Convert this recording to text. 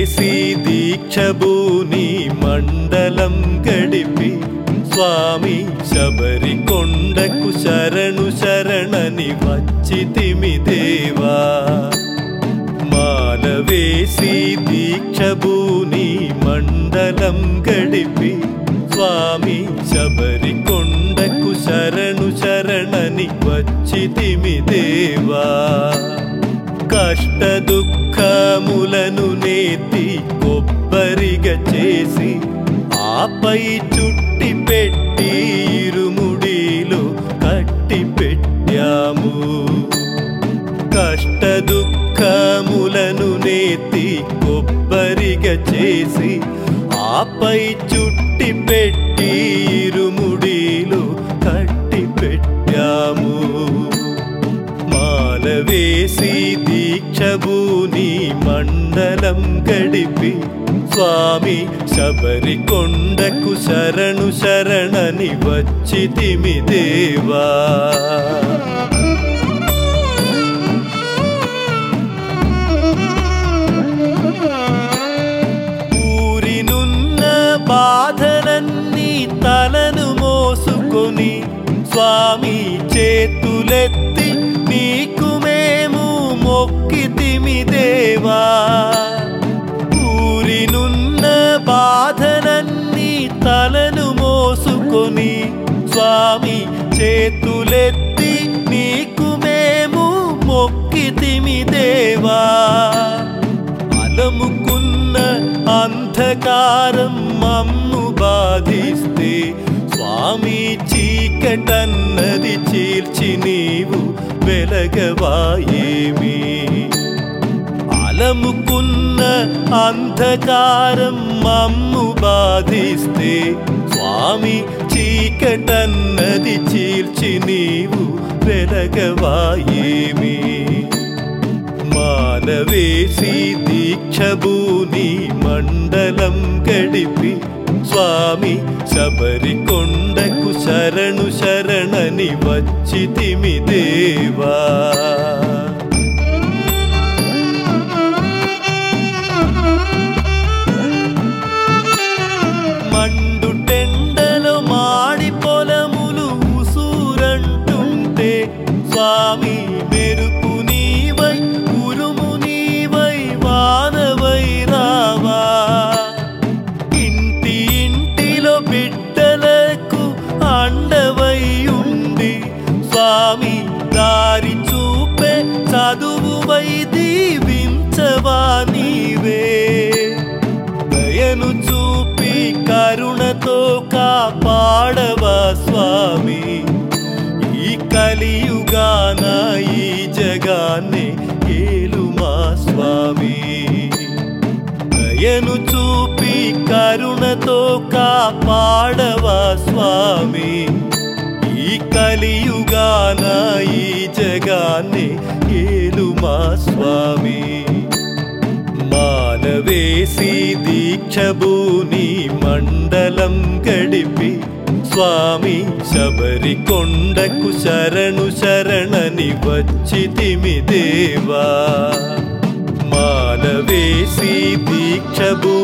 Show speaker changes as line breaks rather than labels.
వేసి దీక్షభూని మండలం గడిపి స్వామి శబరికొండకు శరణు శరణని వచ్చితిమి దేవా మాల వేసి దీక్షభూని మండలం గడిపి స్వామి శబరికొండకు శరణు శరణని వచ్చితిమి దేవా కష్ట దుఃఖములను నేతి కొబ్బరిగా చేసి ఆపై చుట్టి పెట్టి ఇరుముడిలో కట్టి పెట్టాము కష్ట దుఃఖములను నేతి కొబ్బరిగా చేసి ఆపై చుట్టి పెట్టి ఇరుముడిలో కట్టి పెట్టాము మాల వేసి దీక్షభూని మండలం గడిపి స్వామి శబరికొండకు శరణు శరణని వచ్చితిమి దేవా ఊరినున్న బాధలన్నీ తలను మోసుకొని స్వామి చేతులెత్తి నీకు మేము మొక్కితిమి దేవా ఊరినున్న బాధలన్నీ తలను మోసుకొని స్వామి చేతులెత్తి నీకు మేము మొక్కితిమి దేవా అలముకున్న అంధకారం మమ్ము బాధిస్తే స్వామి చీకటన్నది చీల్చి నీవు వెలగవాయేమి అలముకున్న అంధకారం మమ్ము బాధిస్తే స్వామి చీకటన్నది చీల్చి నీవు వెలగవాయేమి మాల వేసి దీక్షభూని మండలం గడిపి స్వామి శబరికొండకు శరణు శరణని వచ్చితిమి దేవా మండుటెండలో మాడి పొలములు ఉసూరంటుంటే స్వామి మెరుపు నీవై ఉరుము నీవై వానవై రావా ఇంటి ఇంటిలో బిడ్డలకు అండవై ఉండి స్వామి దారి చూపే చదువువై దీవించవా నీవే దయను చూపి కరుణతో కాపాడవా స్వామి ఈ కలియుగాన ఈ జగాన్ని ఏలుమా స్వామి దయను చూపి కరుణతో కాపాడవా స్వామి ఈ కలియుగాన ఈ జగాన్ని ఏలుమా స్వామి మాల వేసి దీక్షభూని మండలం గడిపి స్వామి శబరికొండకు శరణు శరణని వచ్చితిమి దేవా మాల వేసి దీక్షభూని